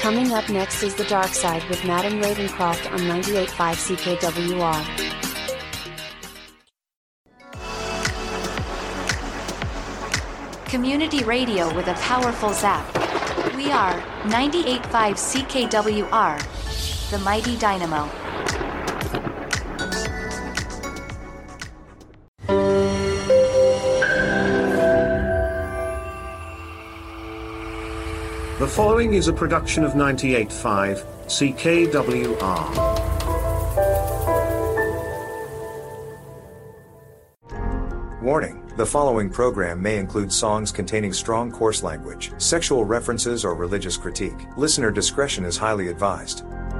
Coming up next is The Dark Side with Madam Ravencroft on 98.5 CKWR. Community radio with a powerful zap. We are 98.5 CKWR, the mighty dynamo. The following is a production of 98.5 CKWR. Warning. The following program may include songs containing strong coarse language, sexual references, or religious critique. Listener discretion is highly advised.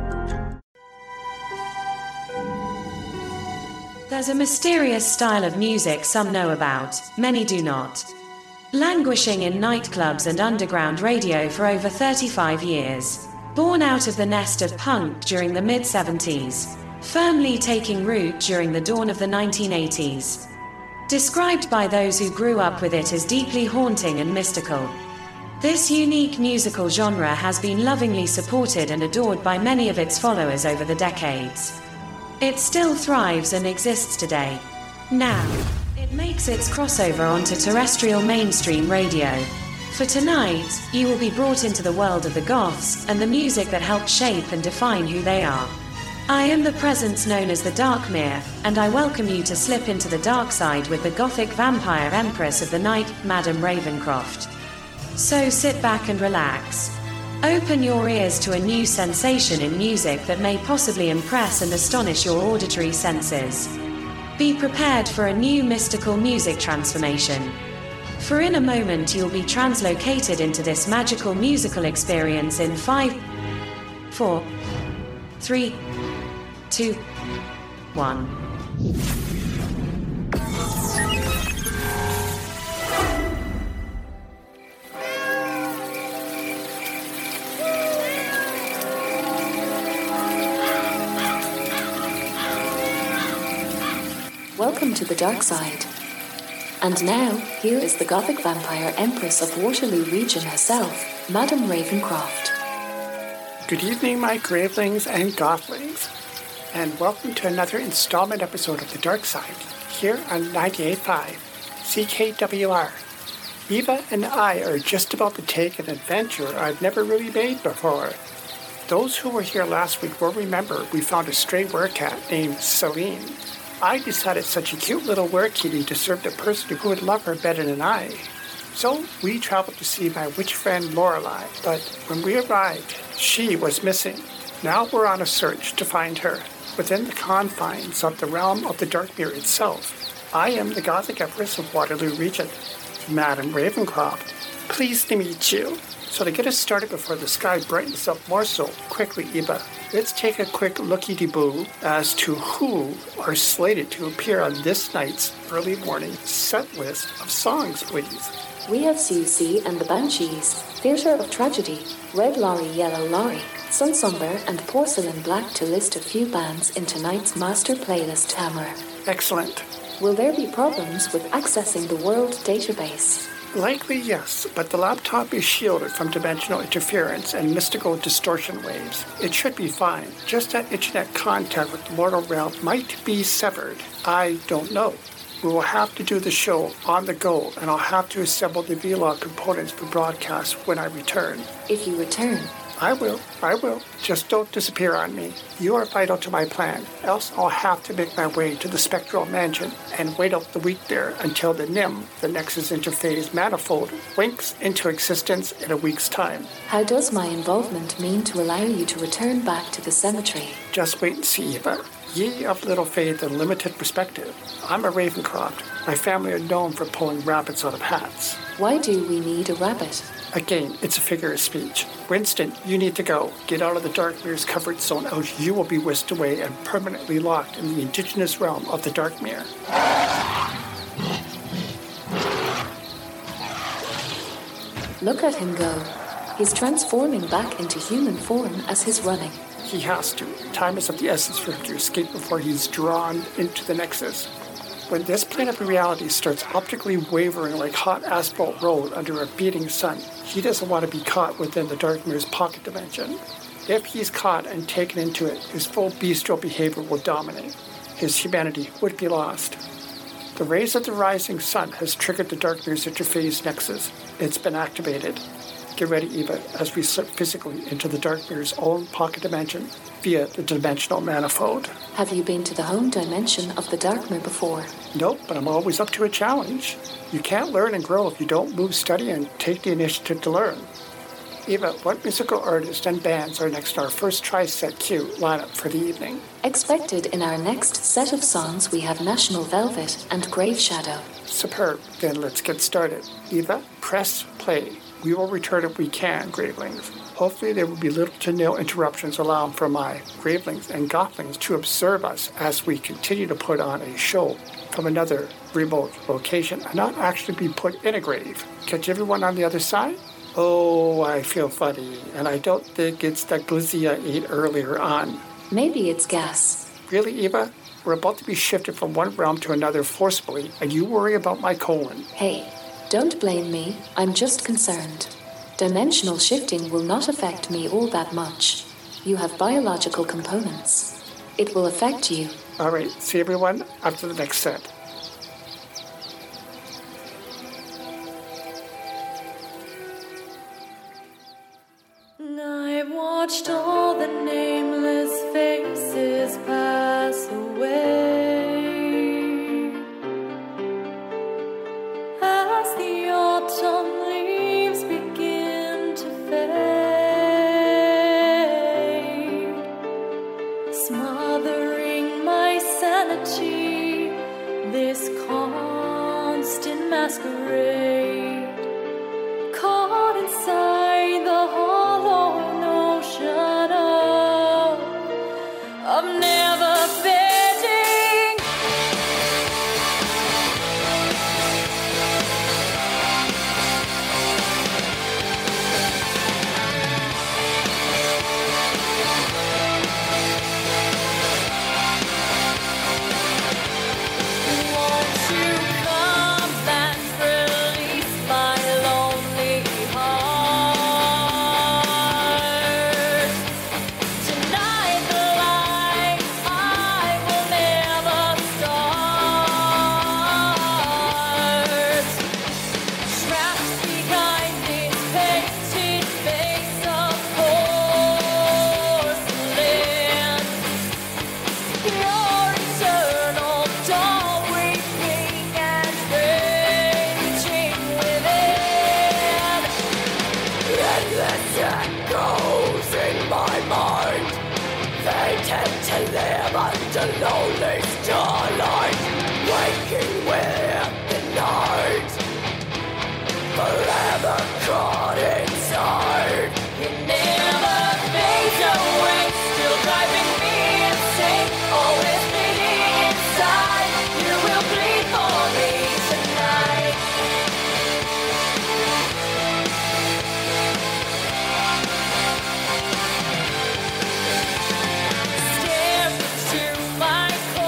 There's a mysterious style of music some know about, many do not. Languishing in nightclubs and underground radio for over 35 years. Born out of the nest of punk during the mid-70s. Firmly taking root during the dawn of the 1980s. Described by those who grew up with it as deeply haunting and mystical. This unique musical genre has been lovingly supported and adored by many of its followers over the decades. It still thrives and exists today. Now, it makes its crossover onto terrestrial mainstream radio. For tonight, you will be brought into the world of the goths and the music that helped shape and define who they are. I am the presence known as the Darkmere, and I welcome you to slip into the dark side with the gothic vampire empress of the night, Madam Ravencroft. So sit back and relax. Open your ears to a new sensation in music that may possibly impress and astonish your auditory senses. Be prepared for a new mystical music transformation. For in a moment you'll be translocated into this magical musical experience in 5, 4, 3, 2, 1. Welcome to the dark side. And now, here is the Gothic Vampire Empress of Waterloo Region herself, Madam Ravencroft. Good evening, my Gravelings and Gothlings, and welcome to another installment episode of The Dark Side, here on 98.5 CKWR. Eva and I are just about to take an adventure I've never really made before. Those who were here last week will remember we found a stray werecat named Celine. I decided such a cute little werekitty deserved a person who would love her better than I. So we traveled to see my witch friend Lorelei, but when we arrived, she was missing. Now we're on a search to find her, within the confines of the realm of the Darkmere itself. I am the Gothic Empress of Waterloo Region, Madam Ravencroft. Pleased to meet you. So to get us started before the sky brightens up more so quickly, Eva, let's take a quick looky-de-boo as to who are slated to appear on this night's early morning set list of songs, please. We have Susie and the Banshees, Theatre of Tragedy, Red Lorry, Yellow Lorry, Sunsumber and Porcelain Black to list a few bands in tonight's master playlist hammer. Excellent. Will there be problems with accessing the world database? Likely yes, but the laptop is shielded from dimensional interference and mystical distortion waves. It should be fine, just that internet contact with the mortal realm might be severed. I don't know. We will have to do the show on the go, and I'll have to assemble the vlog components for broadcast when I return. If you return. I will. Just don't disappear on me. You are vital to my plan, else I'll have to make my way to the Spectral Mansion and wait out the week there until the NIM, the Nexus Interphase Manifold, winks into existence in a week's time. How does my involvement mean to allow you to return back to the cemetery? Just wait and see, Eva. Ye of little faith and limited perspective. I'm a Ravencroft. My family are known for pulling rabbits out of hats. Why do we need a rabbit? Again, it's a figure of speech. Winston, you need to go. Get out of the Darkmere's covered zone, else you will be whisked away and permanently locked in the indigenous realm of the Darkmere. Look at him go. He's transforming back into human form as he's running. He has to. Time is of the essence for him to escape before he's drawn into the Nexus. When this plane of reality starts optically wavering like hot asphalt road under a beating sun, he doesn't want to be caught within the Dark Mirror's pocket dimension. If he's caught and taken into it, his full bestial behavior will dominate. His humanity would be lost. The rays of the rising sun has triggered the Dark Mirror's interphase nexus. It's been activated. Get ready, Eva, as we slip physically into the Dark Mirror's own pocket dimension via the dimensional manifold. Have you been to the home dimension of the Dark Mirror before? Nope, but I'm always up to a challenge. You can't learn and grow if you don't move, study, and take the initiative to learn. Eva, what musical artists and bands are next to our first Tri-Set Q lineup for the evening? Expected in our next set of songs, we have National Velvet and Grave Shadow. Superb. Then let's get started. Eva, press play. We will return if we can, Gravelings. Hopefully there will be little to no interruptions allowing for my Gravelings and Gothlings to observe us as we continue to put on a show from another remote location and not actually be put in a grave. Catch everyone on the other side? Oh, I feel funny, and I don't think it's the glizzy I ate earlier on. Maybe it's gas. Really, Eva? We're about to be shifted from one realm to another forcibly, and you worry about my colon. Hey, don't blame me. I'm just concerned. Dimensional shifting will not affect me all that much. You have biological components. It will affect you. All right, see everyone after the next set. I've watched all the nameless faces pass away as the autumn leaves begin to fade, smothering my sanity, this constant masquerade, caught inside the hollow notion of never fading. Won't you come and release my lonely heart? Tonight the light I will never start. Trapped behind this painted face of porcelain, your eternal doll weeping and raging within. Endless echoes in my mind, they tend to live under lonely starlight, waking with the night, forever caught inside. It never fades away, still driving me insane, always bleeding inside. You will bleed for me tonight. Stare into my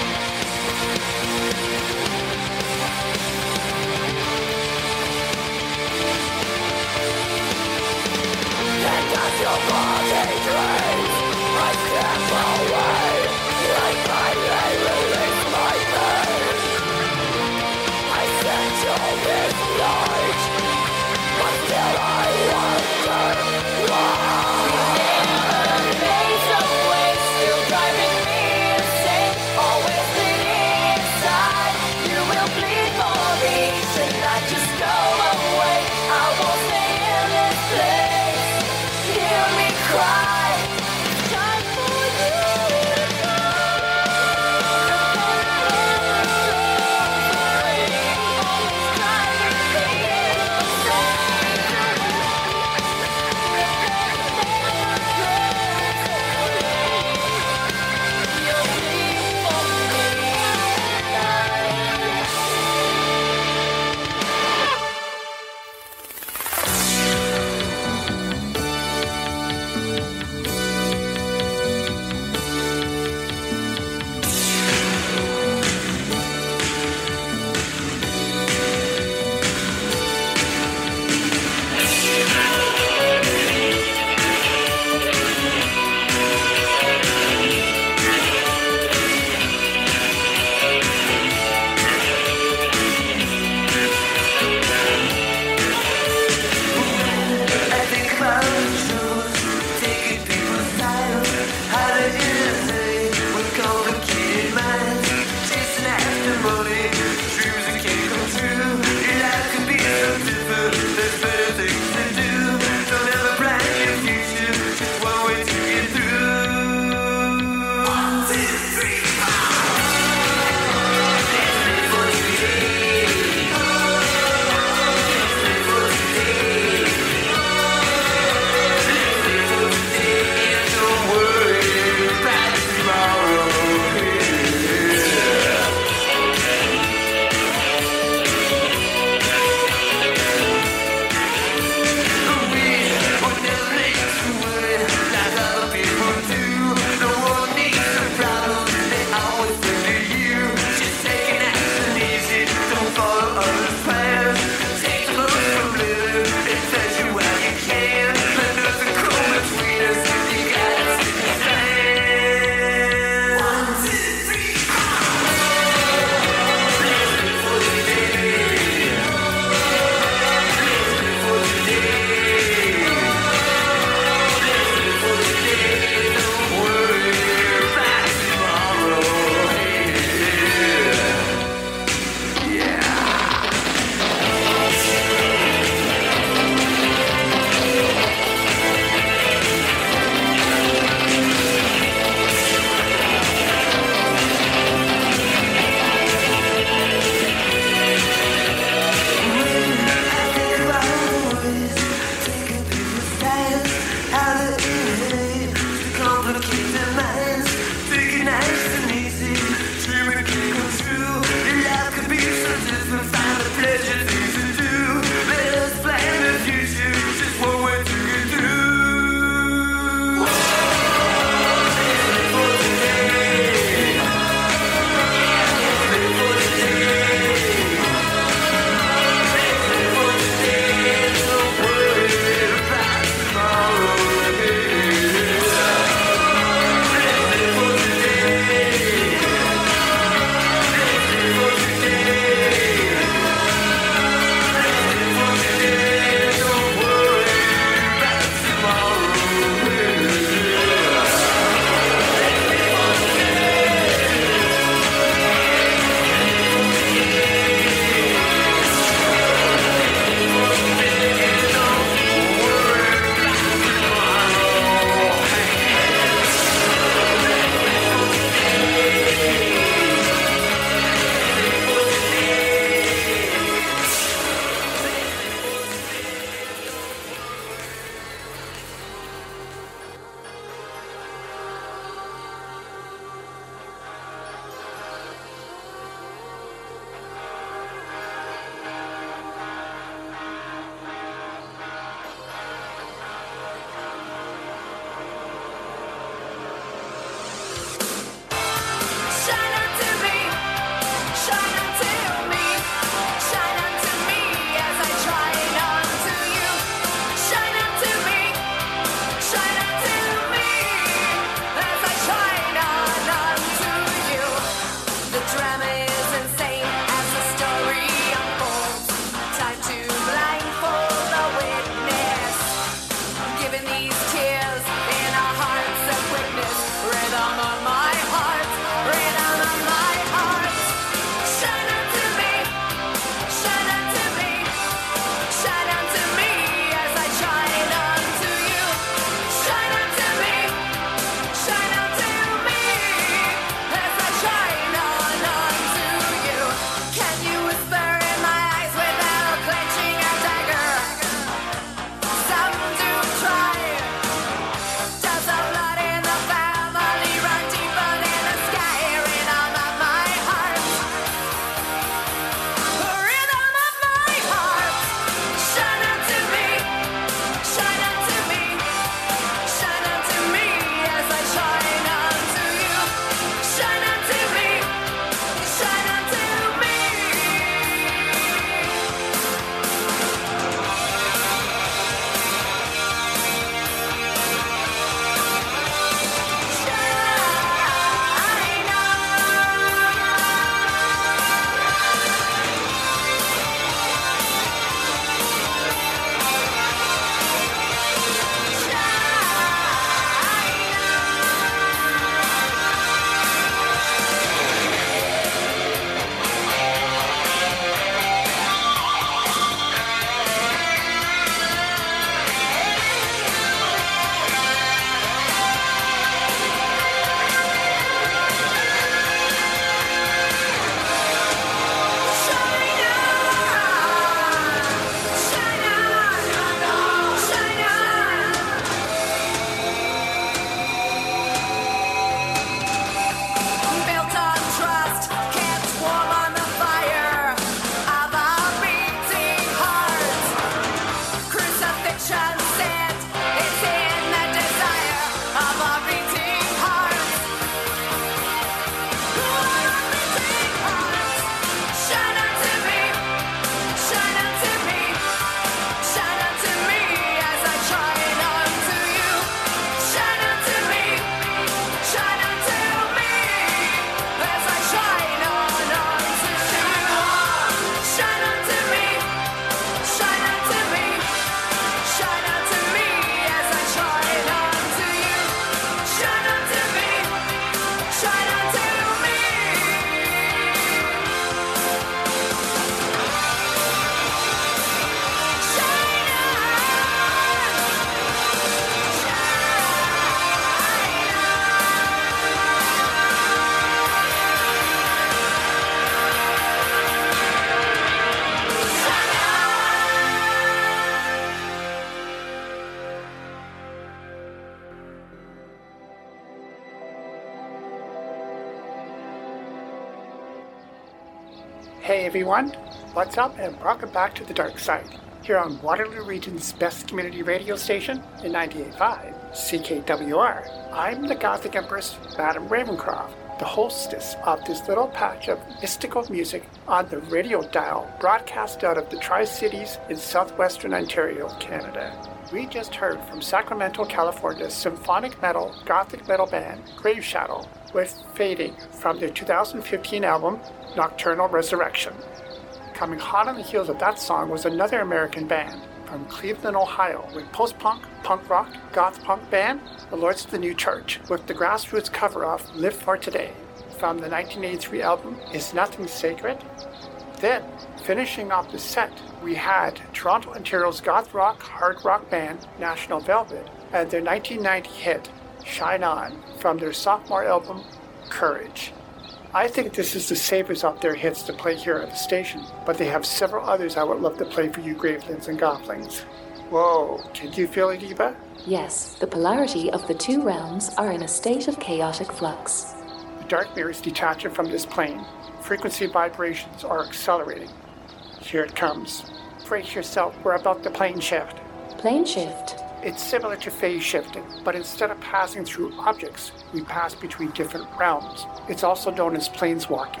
Hey everyone, what's up and welcome back to the Dark Side, here on Waterloo Region's best community radio station in 98.5 CKWR. I'm the Gothic Empress, Madam Ravencroft, the hostess of this little patch of mystical music on the radio dial broadcast out of the Tri-Cities in southwestern Ontario, Canada. We just heard from Sacramento, California's symphonic metal, gothic metal band Grave Shadow with Fading from their 2015 album Nocturnal Resurrection. Coming hot on the heels of that song was another American band from Cleveland, Ohio, with post-punk, punk rock, goth punk band The Lords of the New Church with the grassroots cover of Live for Today from the 1983 album Is Nothing Sacred. Then, finishing off the set, we had Toronto, Ontario's goth rock, hard rock band National Velvet and their 1990 hit Shine On from their sophomore album Courage. I think this is the safest of their hits to play here at the station, but they have several others I would love to play for you Gravelings and Gothlings. Whoa, can you feel it, Eva? Yes, the polarity of the two realms are in a state of chaotic flux. The dark mirror is detaching from this plane. Frequency vibrations are accelerating. Here it comes. Brace yourself, we're about to plane shift. Plane shift. It's similar to phase shifting, but instead of passing through objects, we pass between different realms. It's also known as planeswalking.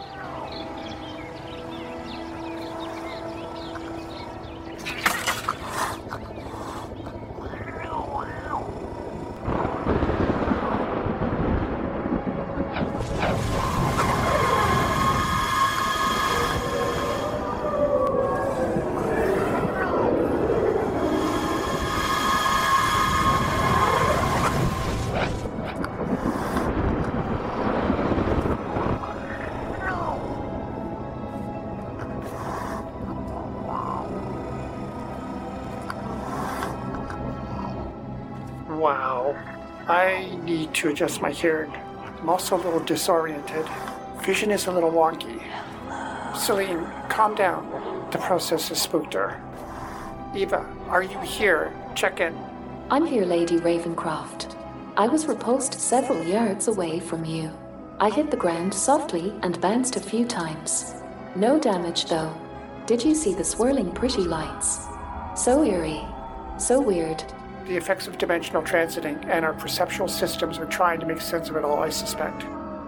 Wow, I need to adjust my hearing. I'm also a little disoriented. Vision is a little wonky. Celine, calm down. The process has spooked her. Eva, are you here? Check in. I'm here, Lady Ravencroft. I was repulsed several yards away from you. I hit the ground softly and bounced a few times. No damage, though. Did you see the swirling pretty lights? So eerie. So weird. The effects of dimensional transiting and our perceptual systems are trying to make sense of it all, I suspect.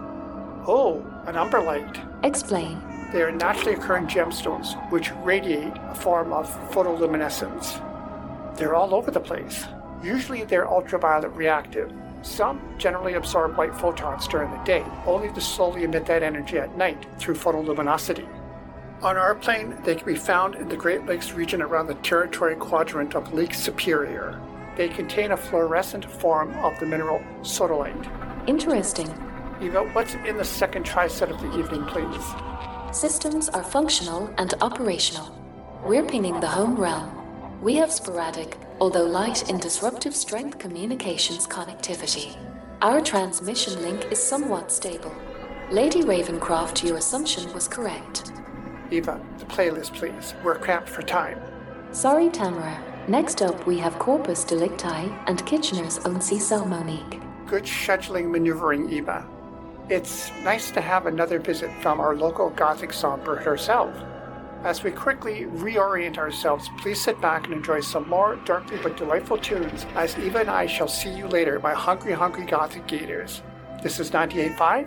Oh, an umber light. Explain. They are naturally occurring gemstones, which radiate a form of photoluminescence. They're all over the place. Usually they're ultraviolet reactive. Some generally absorb light photons during the day, only to slowly emit that energy at night through photoluminosity. On our plane, they can be found in the Great Lakes region around the territory quadrant of Lake Superior. They contain a fluorescent form of the mineral sodalite. Interesting. Eva, what's in the second tri-set of the evening, please? Systems are functional and operational. We're pinging the home realm. We have sporadic, although light in disruptive strength communications connectivity. Our transmission link is somewhat stable. Lady Ravencroft, your assumption was correct. Eva, the playlist, please. We're cramped for time. Sorry, Tamara. Next up, we have Corpus Delicti and Kitchener's own Cecil Monique. Good scheduling maneuvering, Eva. It's nice to have another visit from our local Gothic songbird herself. As we quickly reorient ourselves, please sit back and enjoy some more darkly but delightful tunes as Eva and I shall see you later, my hungry, hungry Gothic Gators. This is 98.5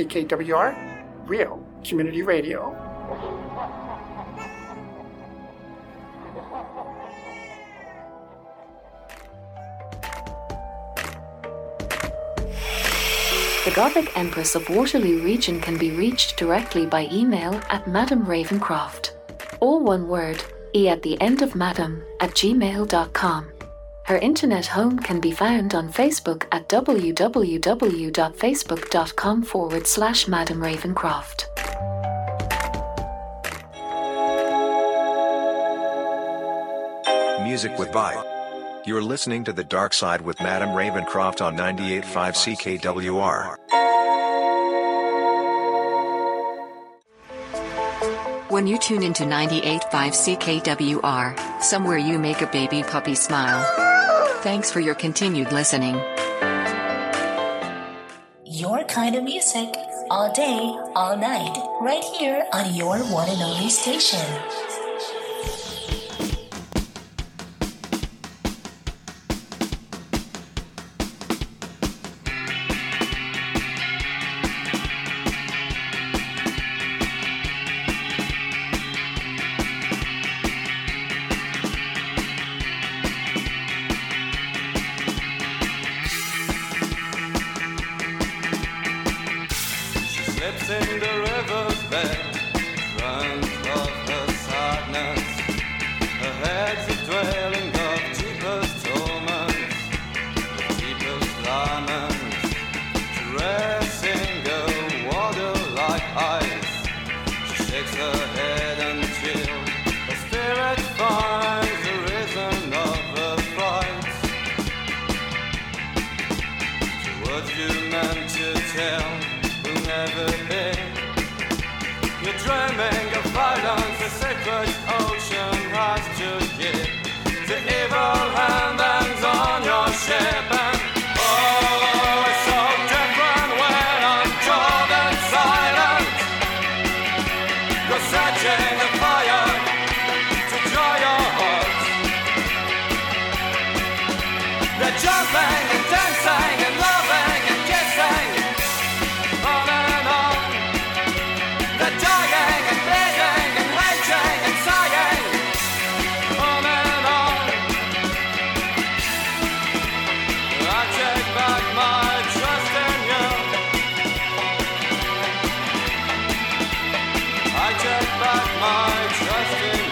CKWR, Real Community Radio. The Gothic Empress of Waterloo Region can be reached directly by email at Madam Ravencroft. All one word, e at the end of madam, @gmail.com. Her internet home can be found on Facebook at www.facebook.com/Madam Ravencroft. Music with Vibe. You're listening to The Dark Side with Madam Ravencroft on 98.5 CKWR. When you tune into 98.5 CKWR, somewhere you make a baby puppy smile. Thanks for your continued listening. Your kind of music. all day, all night, right here on your one and only station. In the river's bed, drunk of her sadness, her head's a dwelling of deepest torments, the deepest laments, dressing her water like ice. She shakes her head until her spirit finds the reason of her fright. The words you meant to tell will never be. You're dreaming of violence, the sacred ocean has to give. The evil hand hangs on your ship, and oh, it's so different when I'm cold and silent. You're setting a fire to dry your heart. They're jumping and dancing and loving and kissing. On and on, they're dying and bleeding and hating and sighing. On and on, I take back my trust in you. I take back my trust in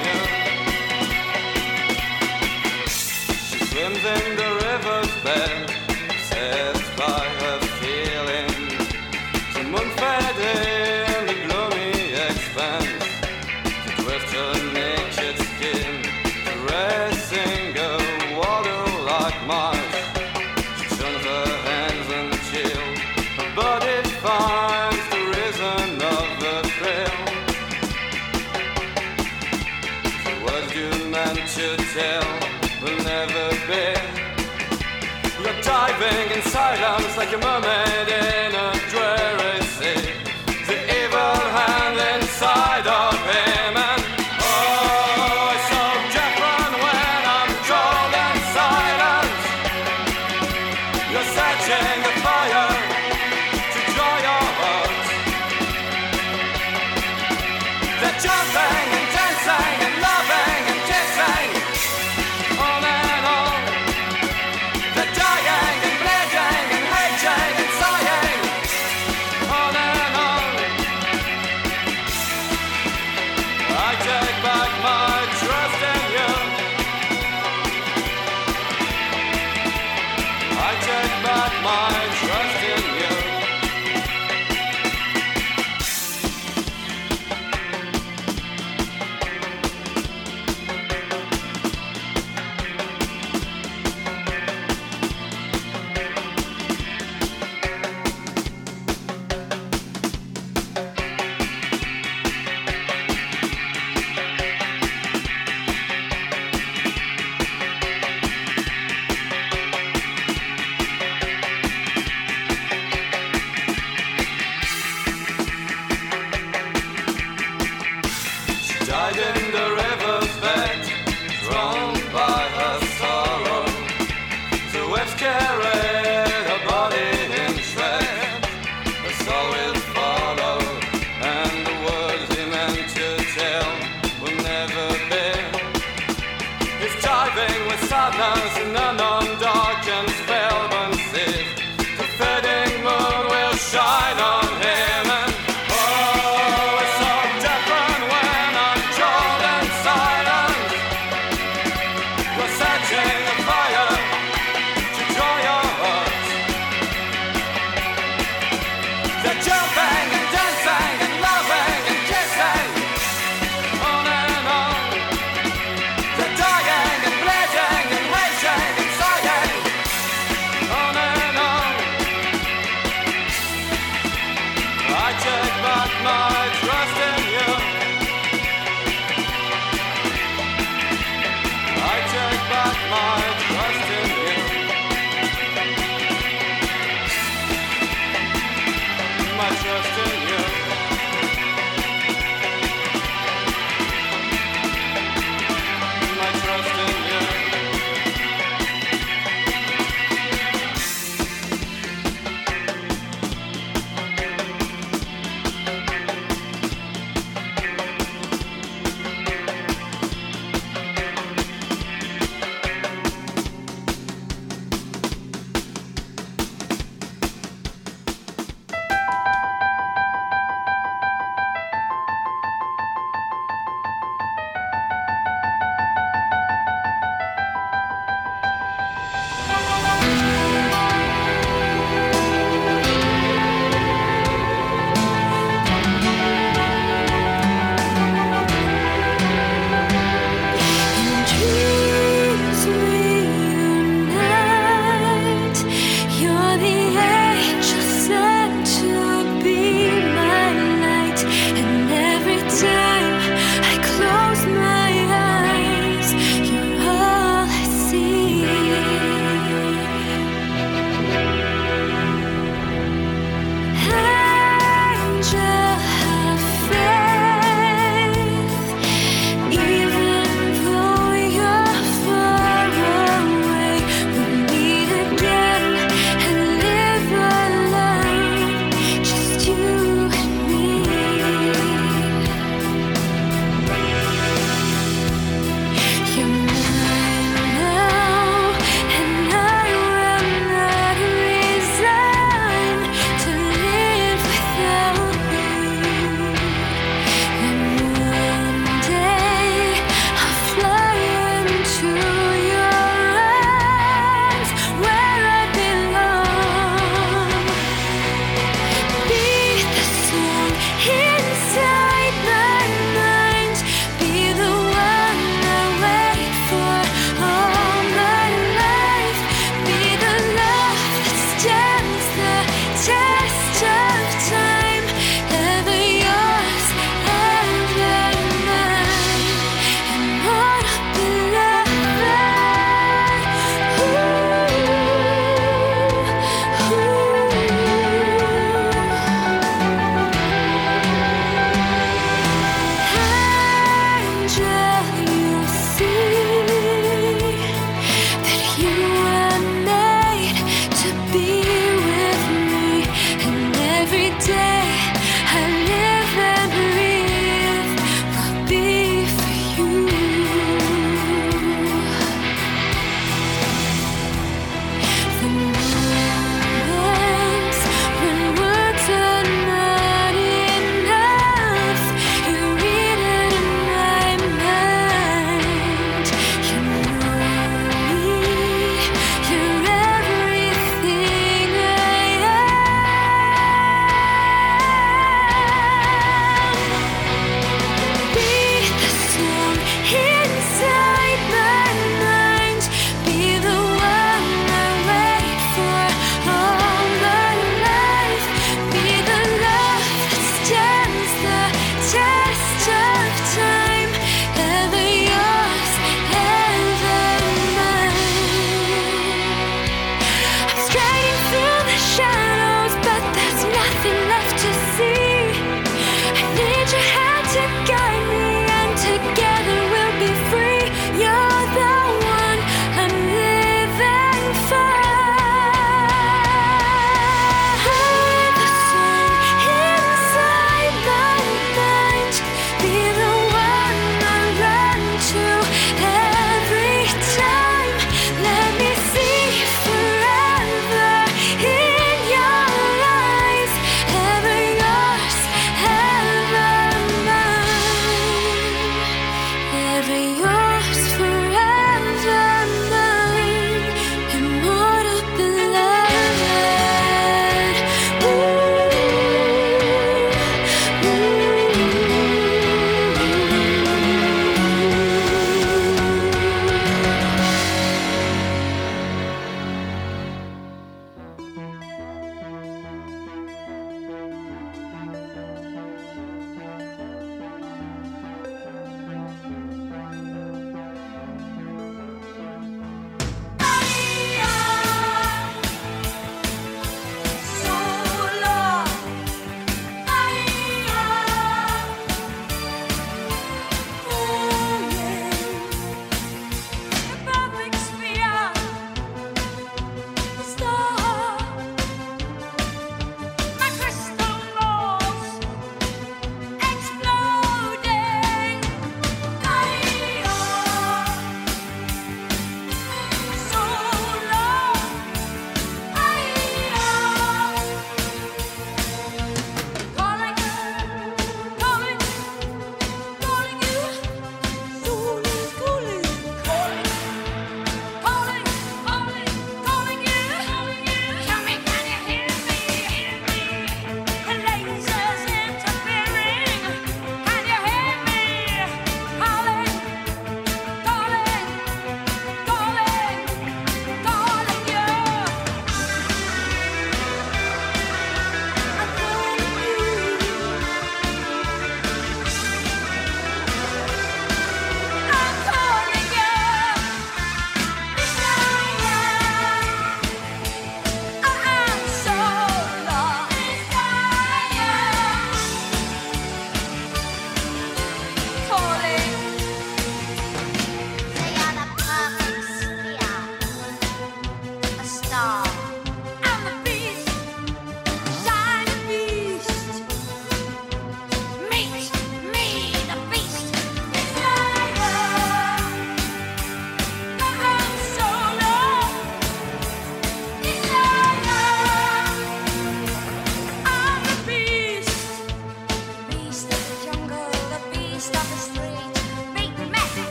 you. She swims in the river's bed, obsessed by her feelings. The moon fed in the gloomy expanse, to drift her naked skin, caressing her water like Mars. She turns her hands until her body finds the reason of the thrill. The words you meant to tell will never be. You're diving in silence like a mermaid in a dreary sea. The evil hand inside of him, and oh, it's so different when I'm cold and silent. You're setting a fire to dry your heart. They're jumping and dancing and loving and kissing. On and on, they're dying and bleeding and hating and sighing. On and on, I take back my trust in you. I take back my trust in you. Died in the river's bed, drowned by her sorrow. The waves carried her body in shreds. Her soul will follow, and the words he meant to tell will never be. He's diving with sadness in an undarkened spellbound sea. The fading moon will shine on him, and oh, it's so different when I'm cold and silent. You're setting a fire to dry your heart. They're jumping and dancing and loving and kissing. On and on, they're dying and bleeding and hating and sighing.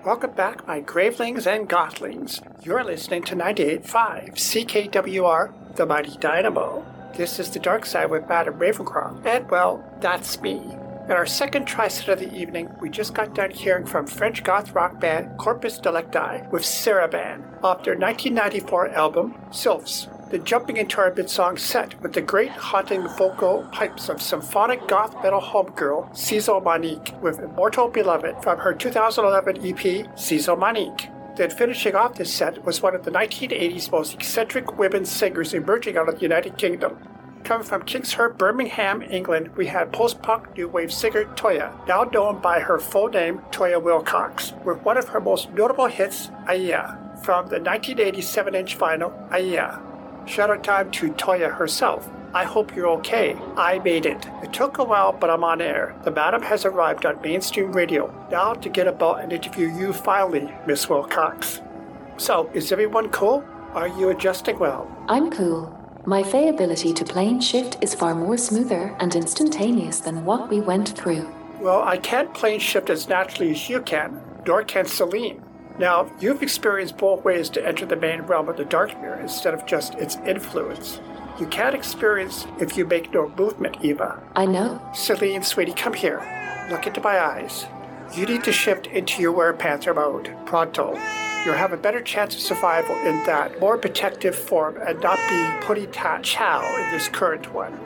Welcome back, my Gravelings and Gothlings. You're listening to 98.5 CKWR, the Mighty Dynamo. This is The Dark Side with Madam Ravencroft, and well, that's me. In our second tri-set of the evening, we just got done hearing from French goth rock band Corpus Delicti with Saraban off their 1994 album, Sylphs. Then jumping into our mid-song set with the great haunting vocal pipes of symphonic goth metal homegirl Cizo Monique with Immortal Beloved from her 2011 EP, Cizo Monique. Then finishing off this set was one of the 1980s most eccentric women singers emerging out of the United Kingdom. Coming from Kingshead, Birmingham, England, we had post-punk new wave singer Toya, now known by her full name Toya Wilcox, with one of her most notable hits, Aya, from the 1987 7-inch vinyl, Aya. Shout out time to Toya herself. I hope you're okay. I made it. It took a while, but I'm on air. The madam has arrived on mainstream radio. Now to get about and interview you finally, Miss Wilcox. So, is everyone cool? Are you adjusting well? I'm cool. My Fey ability to plane shift is far more smoother and instantaneous than what we went through. Well, I can't plane shift as naturally as you can, nor can Celine. Now, you've experienced both ways to enter the main realm of the Dark Mirror instead of just its influence. You can't experience if you make no movement, Eva. I know. Celine, sweetie, come here. Look into my eyes. You need to shift into your Werepanther mode, pronto. You'll have a better chance of survival in that more protective form and not be putty-tat-chow in this current one.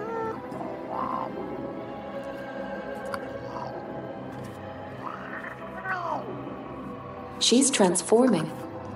She's transforming.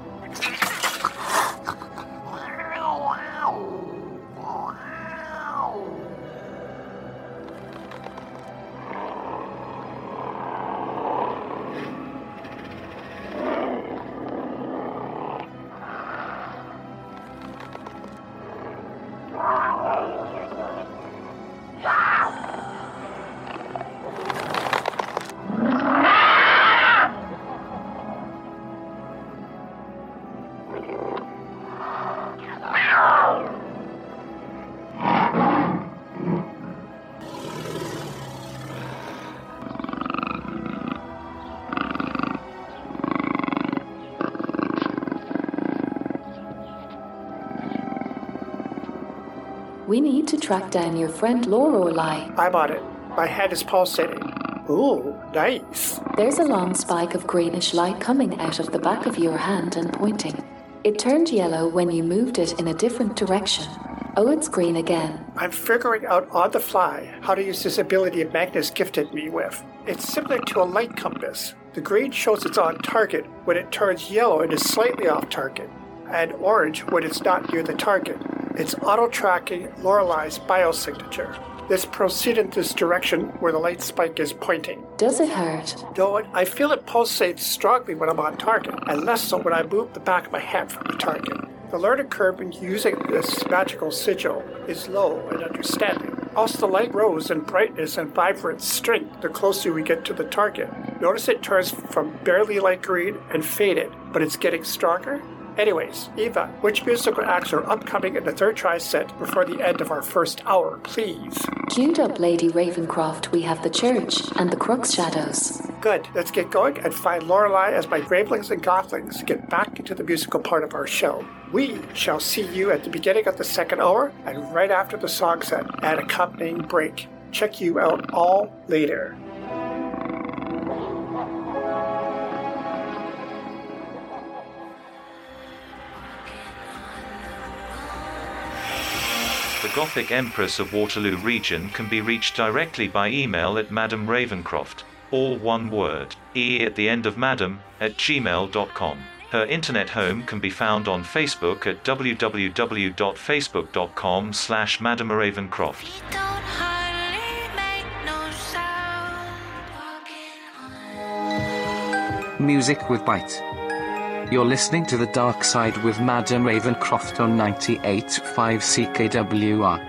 We need to track down your friend Lorelei. I'm on it. My head is pulsating. Ooh, nice. There's a long spike of greenish light coming out of the back of your hand and pointing. It turned yellow when you moved it in a different direction. Oh, it's green again. I'm figuring out on the fly how to use this ability Magnus gifted me with. It's similar to a light compass. The green shows it's on target when it turns yellow and is slightly off target, and orange when it's not near the target. It's auto-tracking Lorelei's biosignature. Let's proceed in this direction where the light spike is pointing. Does it hurt? No, I feel it pulsates strongly when I'm on target, and less so when I move the back of my hand from the target. The learning curve in using this magical sigil is low and understanding. Also, the light grows in brightness and vibrant strength the closer we get to the target. Notice it turns from barely light green and faded, but it's getting stronger. Anyways, Eva, which musical acts are upcoming in the third tri-set before the end of our first hour, please? Queued up, Lady Ravencroft, we have the Church and the Crux Shadows. Good, let's get going and find Lorelei as my Gravelings and Gothlings get back into the musical part of our show. We shall see you at the beginning of the second hour and right after the song set and accompanying break. Check you out all later. The Gothic Empress of Waterloo region can be reached directly by email at Madam Ravencroft, all one word, e at the end of madam, @gmail.com. Her internet home can be found on Facebook at www.facebook.com/Madam Ravencroft. Music with Bite. You're listening to The Dark Side with Madam Ravencroft on 98.5 CKWR.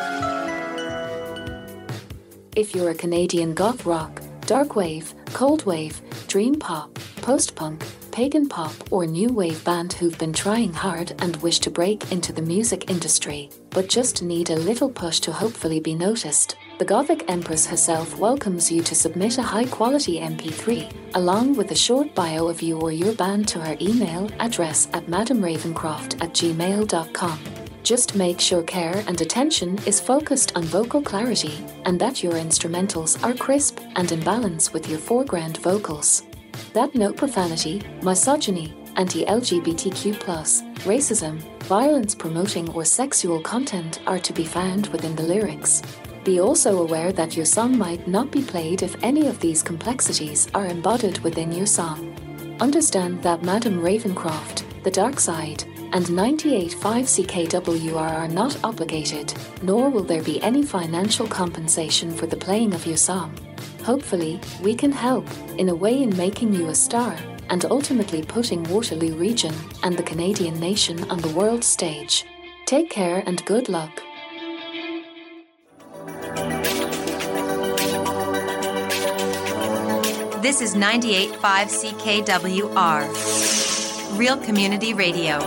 If you're a Canadian goth rock, dark wave, cold wave, dream pop, post-punk, pagan pop or new wave band who've been trying hard and wish to break into the music industry, but just need a little push to hopefully be noticed, The Gothic Empress herself welcomes you to submit a high-quality MP3, along with a short bio of you or your band to her email address at madamravencroft@gmail.com. Just make sure care and attention is focused on vocal clarity and that your instrumentals are crisp and in balance with your foreground vocals. That no profanity, misogyny, anti-LGBTQ+, racism, violence-promoting or sexual content are to be found within the lyrics. Be also aware that your song might not be played if any of these complexities are embodied within your song. Understand that Madam Ravencroft, The Dark Side, and 98.5 CKWR are not obligated, nor will there be any financial compensation for the playing of your song. Hopefully, we can help in a way in making you a star and ultimately putting Waterloo Region and the Canadian nation on the world stage. Take care and good luck. This is 98.5 CKWR, Real Community Radio.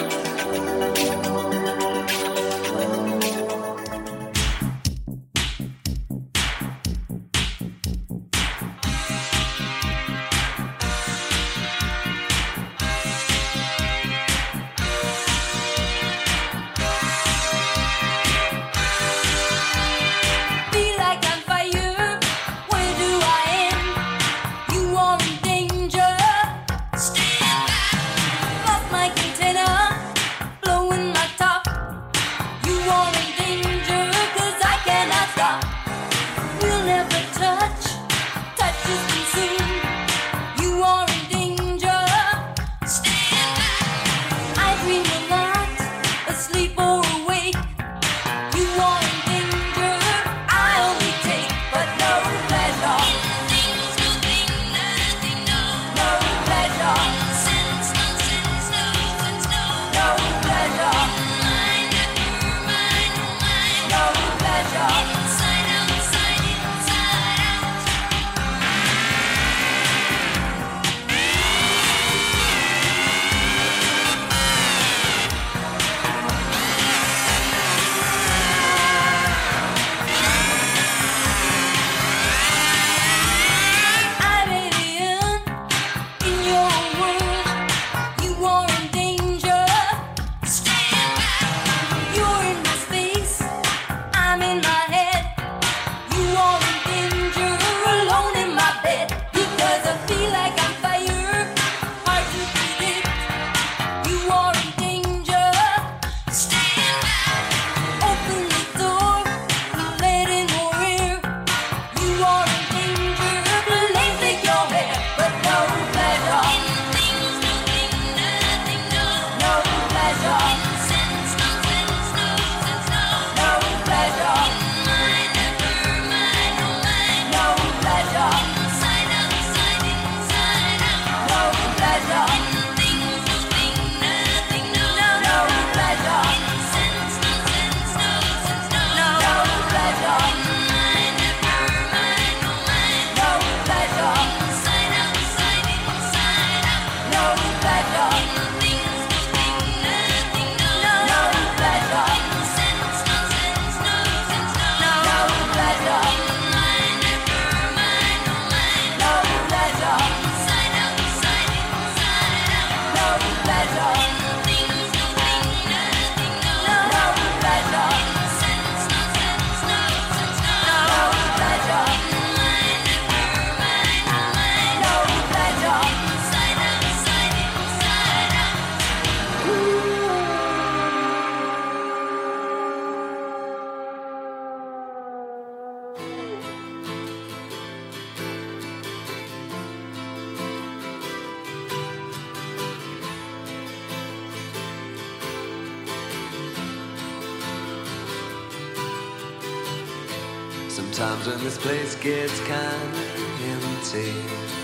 Sometimes when this place gets kind of empty,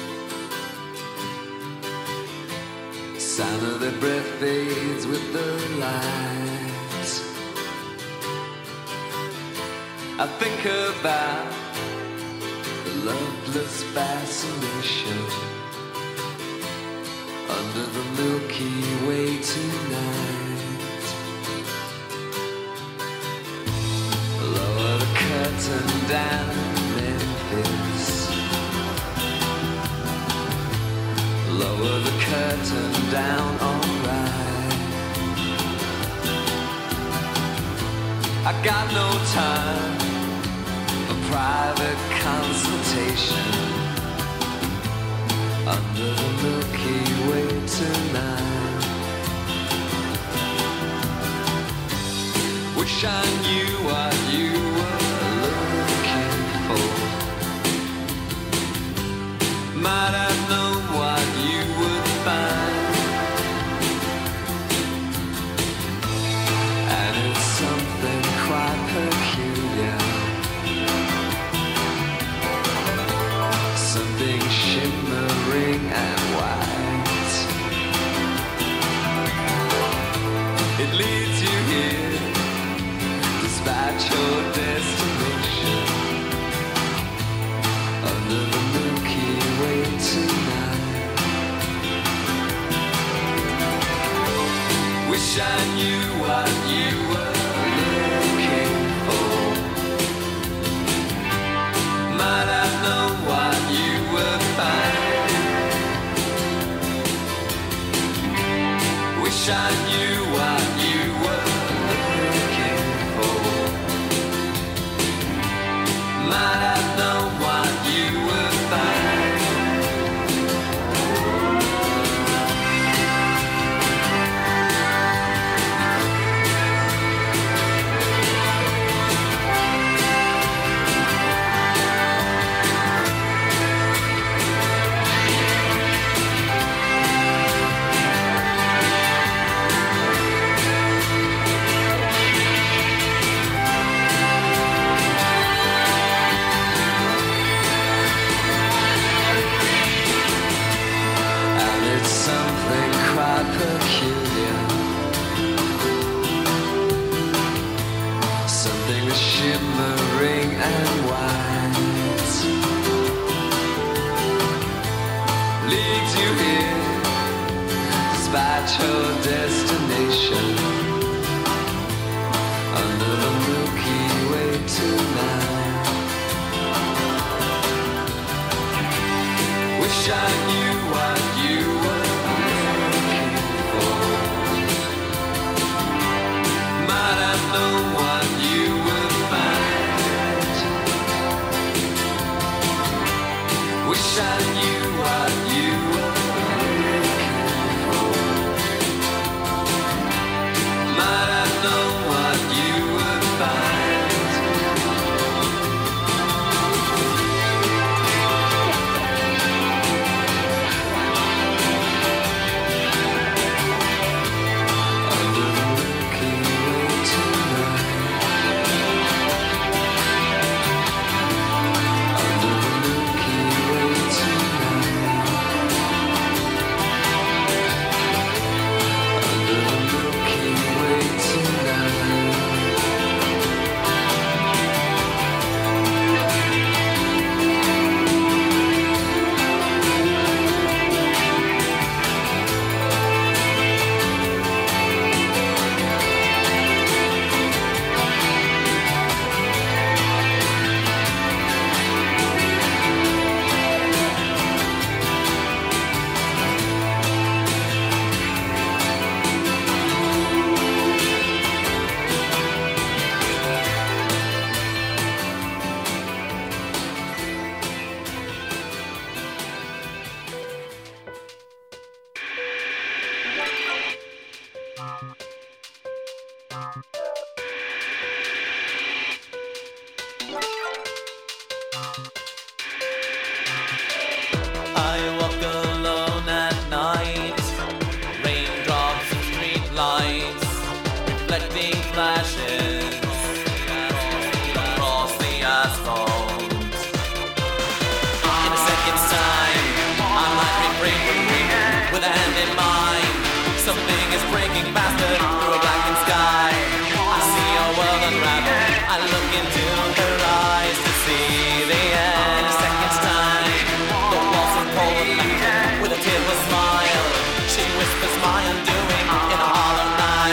sound of their breath fades with the lights. I think about the loveless fascination under the Milky Way tonight. Lower the curtain down Memphis. Lower the curtain down, alright. I got no time for private consultation under the Milky Way tonight. Wish I knew what you were looking for. Might have known what you would find. And it's something quite peculiar, something shimmering and white. It leads you here, despite your destination, under the Milky Way tonight. Wish I knew what you were looking for. Might have known what you would find. Wish I knew what you were looking for. Might have known what you would find. Something quite peculiar, something that's shimmering and white, leads you here despite your destination, under the Milky Way tonight. Wish I knew what you were looking for. Might have known what you would find. Wish I knew what you were looking for. Might have known what you would find.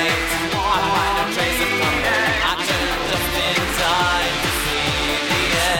I turned just in time to see the end.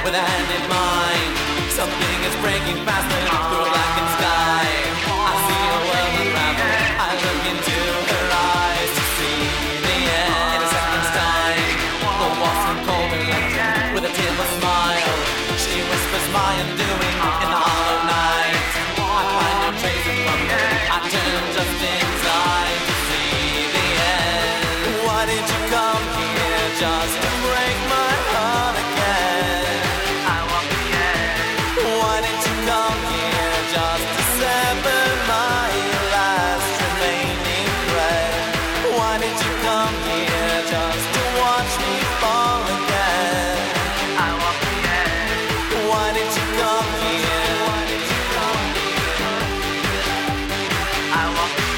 with a hand in mine. Something is breaking faster through a blackened sky. I see a world unravel. I look into her eyes to see the end. In a second's time, the walls are cold and electric with a tearful smile. She whispers my undoing in the hollow night. I find no traces from her. I turn just in time to see the end. Why did you come here just to break my heart again? I want the end. Why did you come here just to sever my last remaining thread? Why did you come here just to watch me fall again? I want the end. Why did you come here? Why did you come here? I want the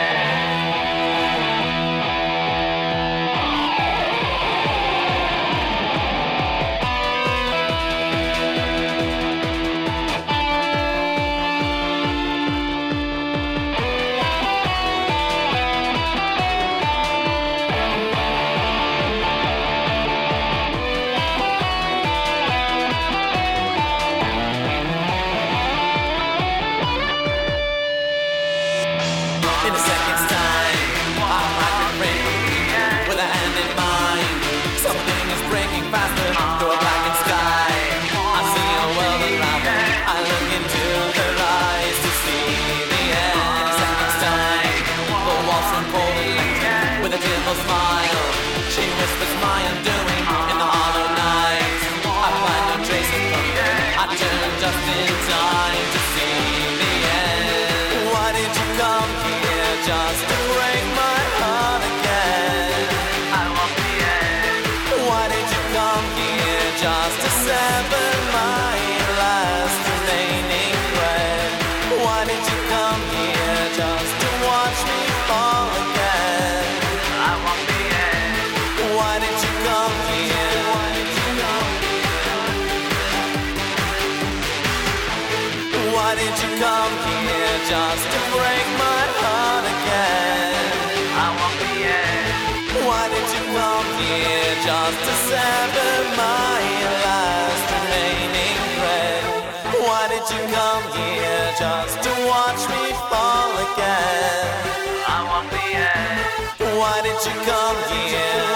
in a second's time, I might be breaking with a hand in mine. Something is breaking faster through a blackened sky. I see a world unravel. I look into her eyes to see the end. In a second's time, the walls run cold and electric with a tearful smile. She whispers my undoing in the hollow night. I find no traces from her. I turn just in time to see the end. Why did you come here just to break my heart again? I want the end. Why did you come here just to sever my last remaining thread? Why did you come here just to watch me fall again? I want the end. Why did you come here? Why did you come here? Why did you come here just to break my heart again? I want the end. Why did you come here just to sever my last remaining thread? Why did you come here just to watch me fall again? I want the end. Why did you come here?